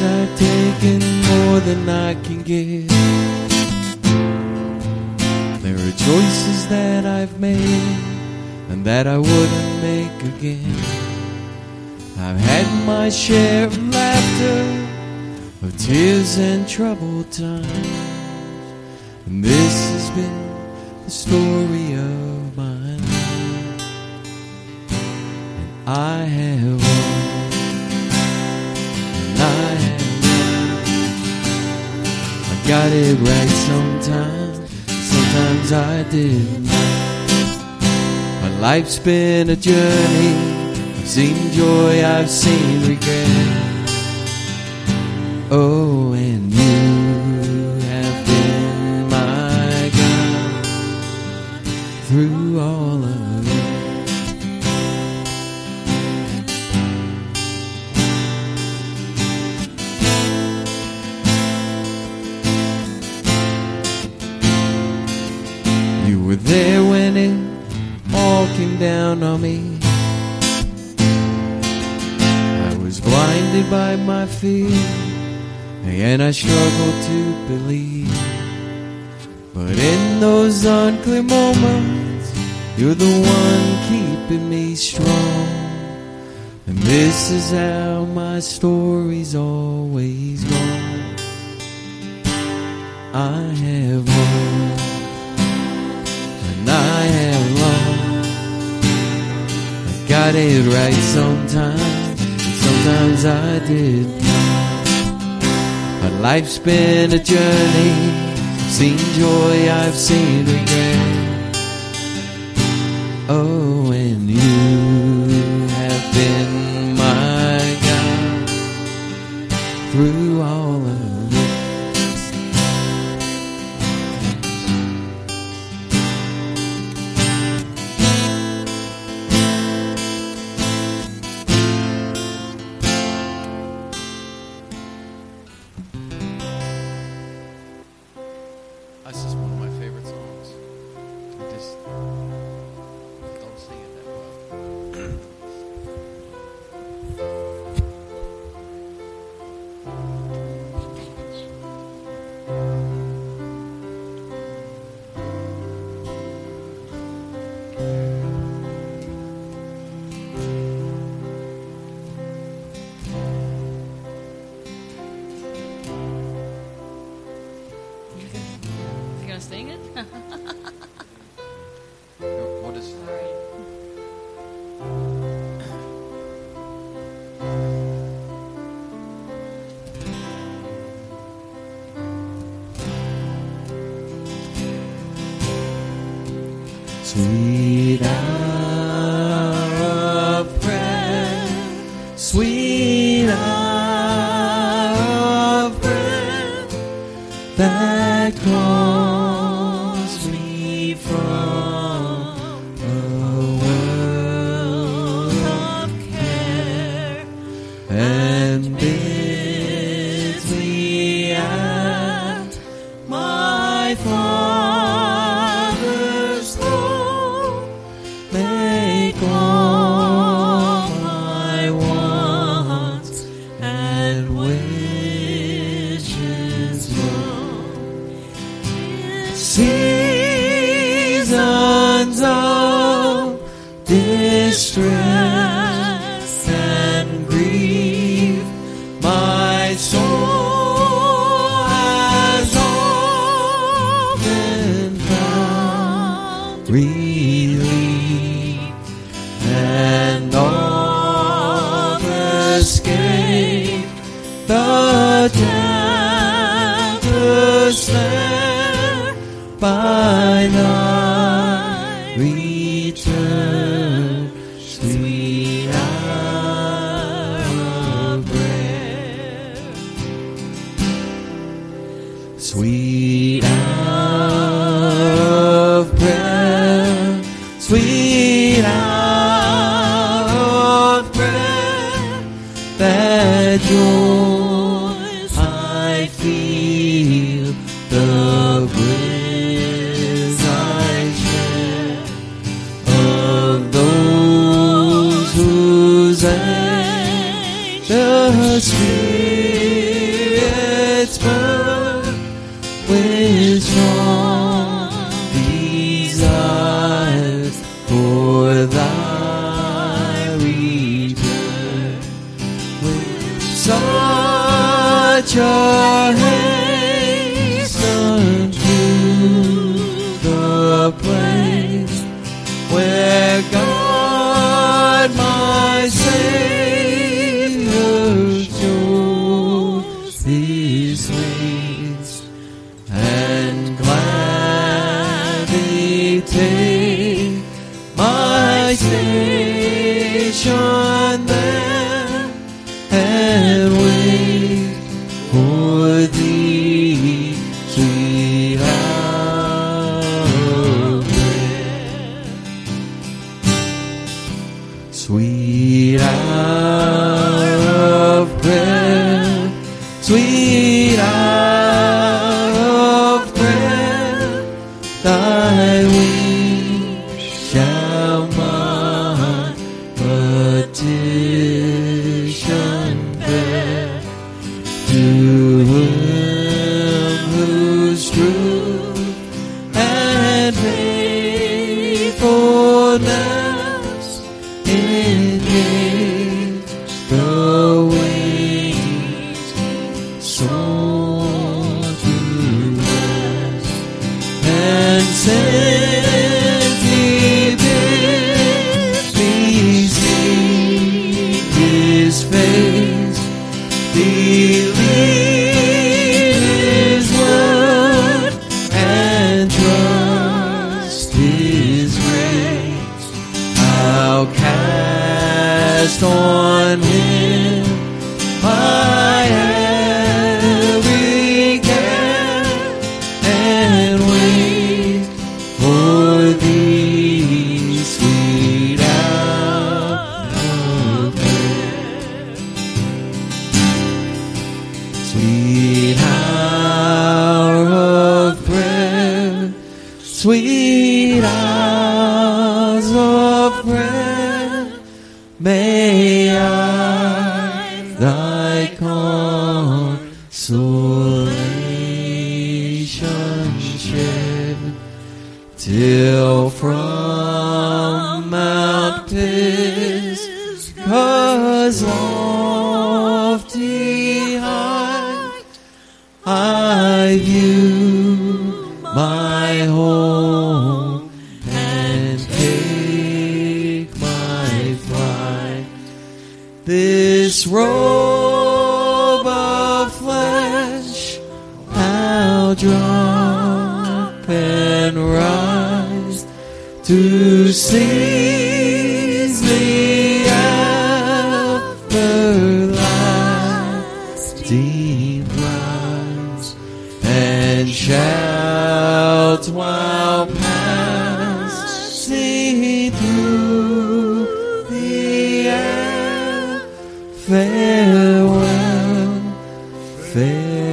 I've taken more than I can give. There are choices that I've made and that I wouldn't make again. I've had my share of laughter, of tears and troubled times, and this has been the story of my life. And I have won, and I have won. I got it right sometimes, sometimes I did not. My life's been a journey. I've seen joy, I've seen regret. Oh, and you have been my God through all of it. You were there when it all came down on me. I was blinded by my fear, and I struggled to believe. But in those unclear moments, you're the one keeping me strong. And this is how my story's always gone. I have won, and I have lost. I got it right sometimes, and sometimes I did not. My life's been a journey. I've seen joy, I've seen regret. Oh, and you have been my God through all of it. That's just one of my favorite songs. I just don't sing it that well. You gonna sing it? What is sweet hour of prayer, sweet hour of prayer that calls me from a world of care and bids me at my Father's throne, make all my wants and wishes known. Seasons of distress and grief, my soul has often found relief, and all escaped the tempest there by thy return, sweet hour of prayer, sweet hour of prayer, sweet hour of prayer, that joys I feel, the bliss I share of those whose anxious spirit such a hasten to the place where God my Savior shows His face, and gladly take my station there, and wait for Thee, sweet hour of prayer. Sweet hour of prayer, sweet hour of prayer, Thy wings shall my petition bear, to Him whose truth and faithfulness engage the wings soar to rest, and sent beseech His face, believe His word, and trust His grace. I'll cast on Him my every care, and wait for Thee, sweet hour of prayer. Sweet hour of prayer, sweet hours of prayer, may I Thy consolation share, till from Mount Pisgah's lofty height I view my home and take my flight. This robe of flesh I'll drop and rise to seize the everlasting prize, and shout while passing through the air, farewell, farewell.